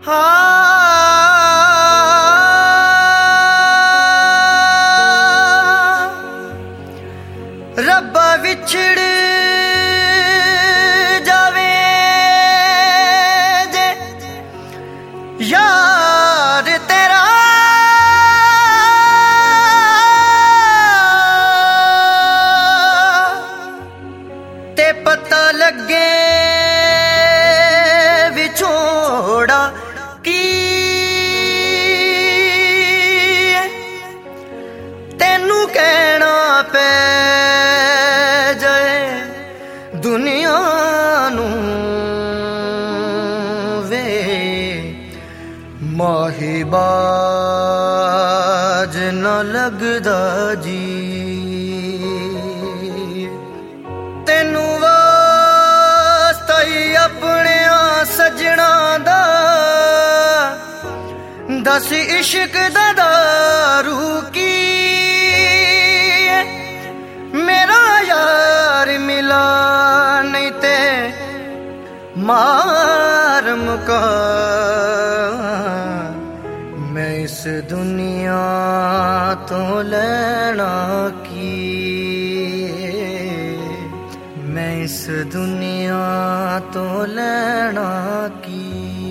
रब्बा विछड़ जावे जे यार तेरा ते पता लगे विछोड़ा की तेनू कहना पे दुनिया नू वे माहिबाज न लगदा जी तेनू वास्ता ही अपने सजना दा दस इश्क दा दारू की मेरा यार मिला नहीं ते मार मुका मैं इस दुनिया तो लेना की मैं इस दुनिया तो लेना की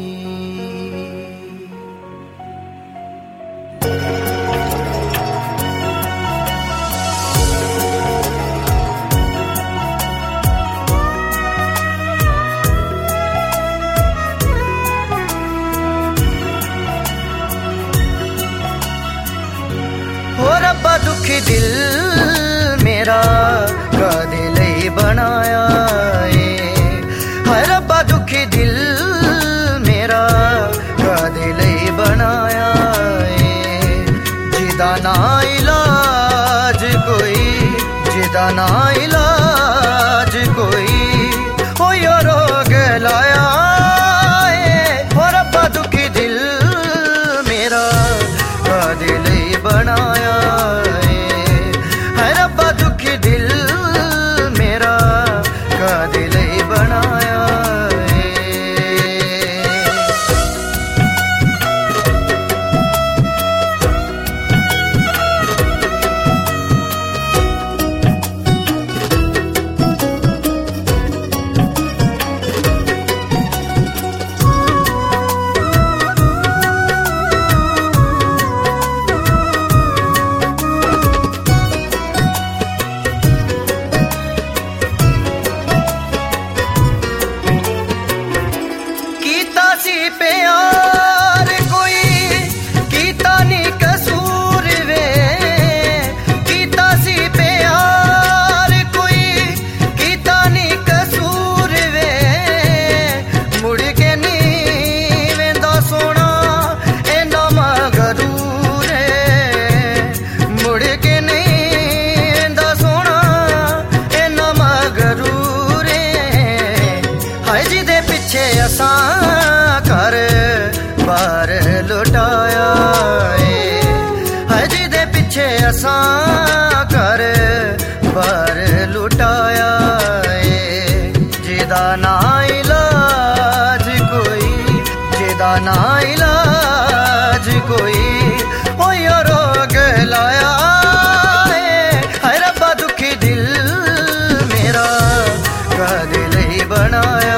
रब्बा दुखी दिल मेरा कादे लई बनाया है रब्बा दुखी दिल मेरा कादे लई बनाया जिदा ना इलाज कोई जिदा ना इलाज कोई हो यो रोग लाया हो रब्बा दुखी दिल मेरा कादे लई बनाया प्यार कोई कीता नी कसूर वे कीता सी प्यार कोई कीता नी कसूर वे मुड़ के नी वेंदा सोना एना मगरूर मुड़ के नी वेंदा सोना एना मगरूर हाय जी दे पिछे असां कर बार लुटाया है जी दे पिछे असां कर बार लुटाया जिदा ना इलाज कोई जिदा ना इलाज कोई हो यो रोग लाया है रब्बा दुखी दिल मेरा कादे लई बनाया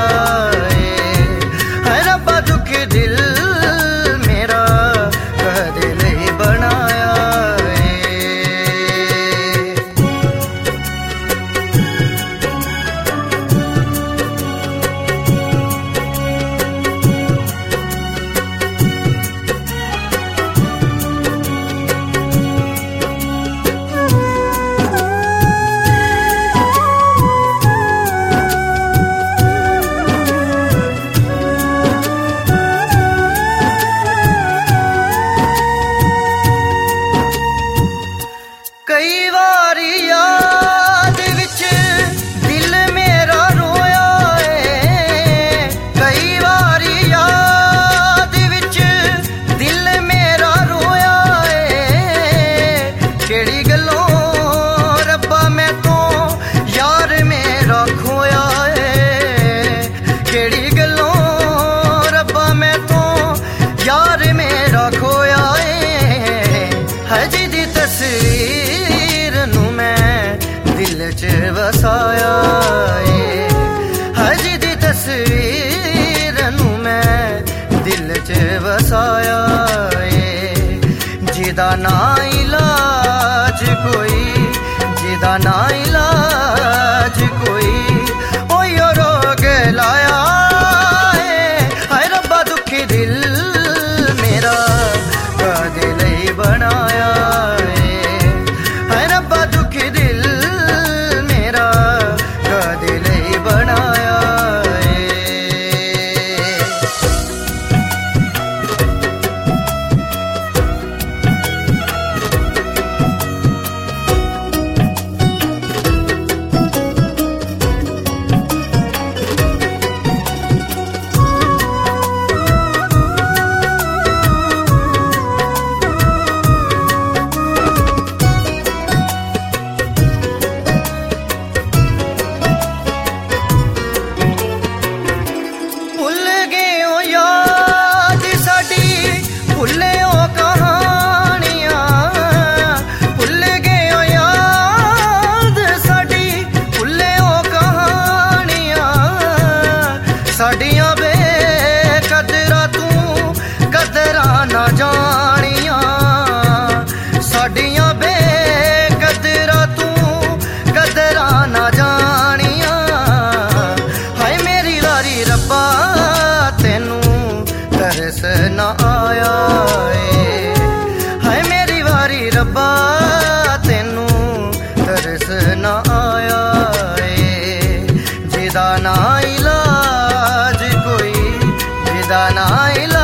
खुदा ना